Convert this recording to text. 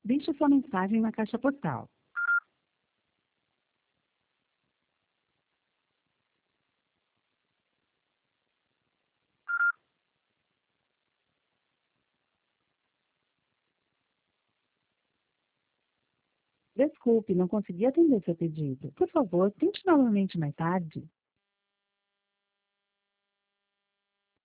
Deixe sua mensagem na caixa postal. Desculpe, não consegui atender seu pedido. Por favor, tente novamente mais tarde.